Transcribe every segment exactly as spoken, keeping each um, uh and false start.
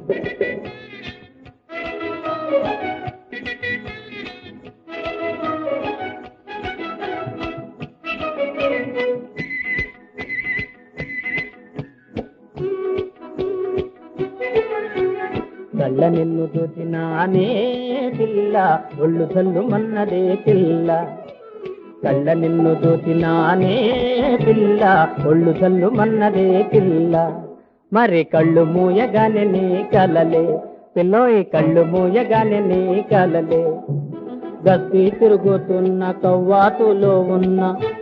కళ్ళ నిన్ను చూసినానే పిల్ల ఒళ్ళు చల్లు మన్నదే పిల్ల కళ్ళ నిన్ను చూసినానే పిల్ల ఒళ్ళు చల్లు మన్నదే పిల్ల మరి కళ్ళు మూయగానే నీ కలలే పిల్లోయి కళ్ళు మూయగానే నీ కలలే గస్తీ తిరుగుతున్న కవ్వాతులో ఉన్న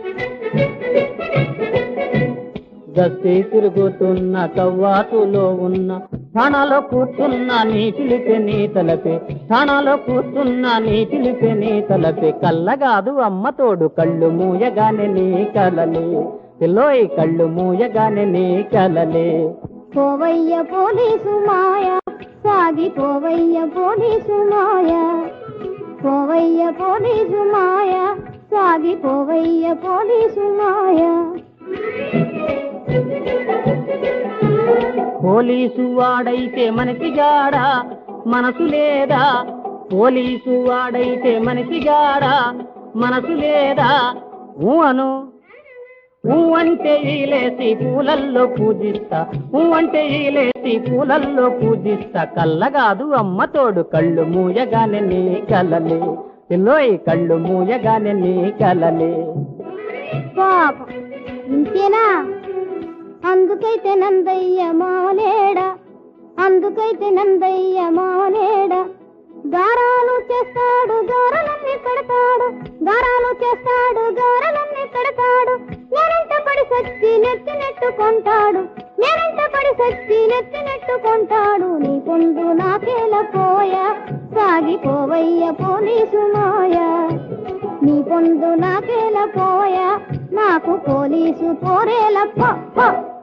గస్తీ తిరుగుతున్న కవ్వాతులో ఉన్న స్థానాలో కూర్చున్న నీ పిలిపే నీ తలపే స్థానాలో కూర్చున్న నీ పిలిపే నీ తలపే కళ్ళగాదు అమ్మ తోడు కళ్ళు మూయగానే నీ కలలే పిల్లోయి కళ్ళు మూయగానే నీ కలలే పోవయ్య పోలీసు మాయ సాగి పోవయ్య పోలీసు మాయ పోవయ్య పోలీసు మాయ సాగి పోవయ్య పోలీసు మాయ పోలీసు వాడైతే మనకి గాడా మనసు లేదా పోలీసు వాడైతే మనకి గాడా మనసు లేదా ఊ అను ఊ అంటే ఈలేసి పూలల్లో పూజిస్తా ఊ అంటే ఈలేసి పూలల్లో పూజిస్తా కళ్ళగాదు అమ్మ తోడు కళ్ళు మూయగానే నీ కలలే పిల్లోయి కళ్ళు మూయగానే నీ కలలే పాప ఇంతేనా అందుకైతే నందయ్య మావలేడ అందుకైతే నందయ్య మావలేడ గారాలు చేస్తాడు గారాలన్నీ పెడతాడు గారాలు చేస్తాడు గారాలన్నీ పెడతాడు నేనంట పడి సచ్చి నెత్తి నెట్టుకుంటాడు నేనంట పడి సచ్చి నెత్తి నెట్టుకుంటాడు నీ పొందు నాకేల పోయా సాగిపోవయ్య పోలీసు మాయ నీ పొందు నాకేల పోయా నాకు పోలీసు పోరేల పో